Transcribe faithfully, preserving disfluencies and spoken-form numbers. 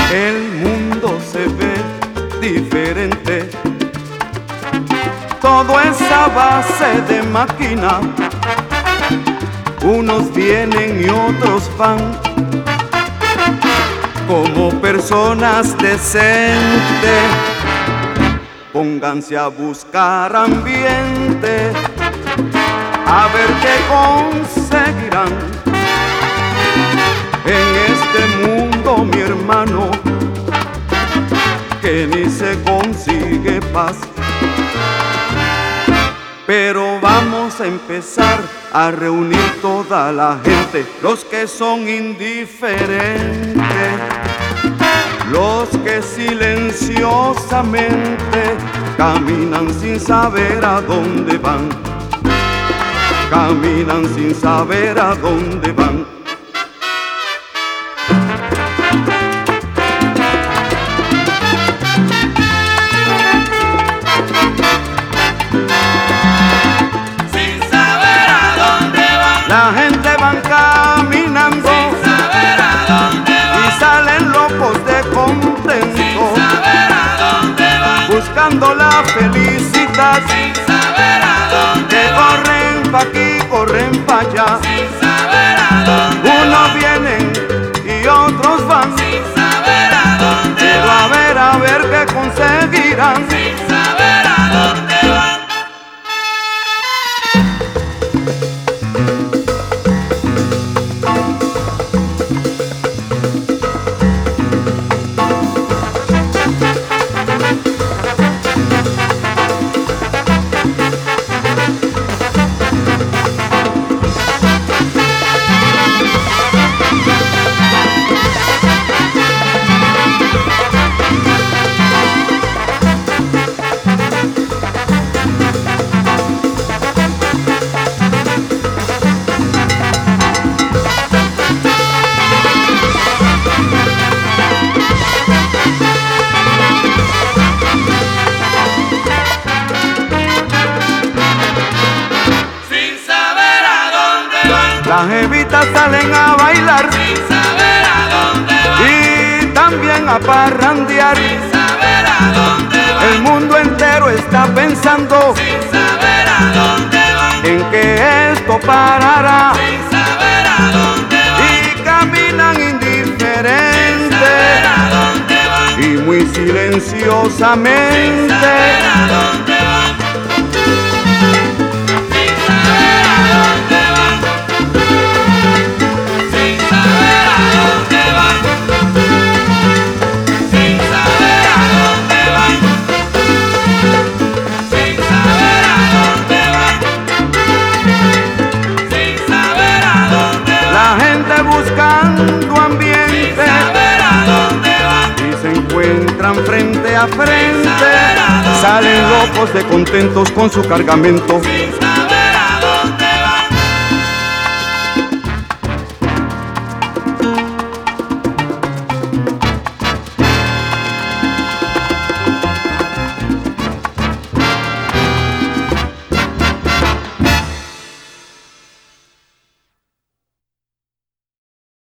El mundo se ve diferente, todo es a base de máquina. Unos vienen y otros van, como personas decentes. Pónganse a buscar ambiente, a ver qué conseguirán. En este mundo, mi hermano, que ni se consigue paz. Pero vamos a empezar a reunir toda la gente, los que son indiferentes, los que silenciosamente caminan sin saber a dónde van, caminan sin saber a dónde van. La gente van caminando sin saber a dónde van, y salen locos de contento, sin saber a dónde van, buscando la felicidad, sin saber a dónde que van, corren pa' aquí, corren pa' allá. sin saber a dónde Unos van, vienen y otros van, sin saber a dónde pero a van, ver, a ver qué conseguirán. sin saber a dónde van. Las jevitas salen a bailar Sin saber a dónde van, y también a parrandear. sin saber a dónde van, El mundo entero está pensando sin saber a dónde van, en que esto parará, sin saber a dónde van, y caminan sin indiferentes saber a dónde van, y muy sin silenciosamente. saber a dónde van, sin saber a dónde van, sin saber a dónde van, sin saber a dónde van, sin saber a dónde van, sin saber a dónde van, La gente buscando sin ambiente saber a dónde van, y se encuentran frente a frente, saber a dónde salen van, locos de contentos con su cargamento. sin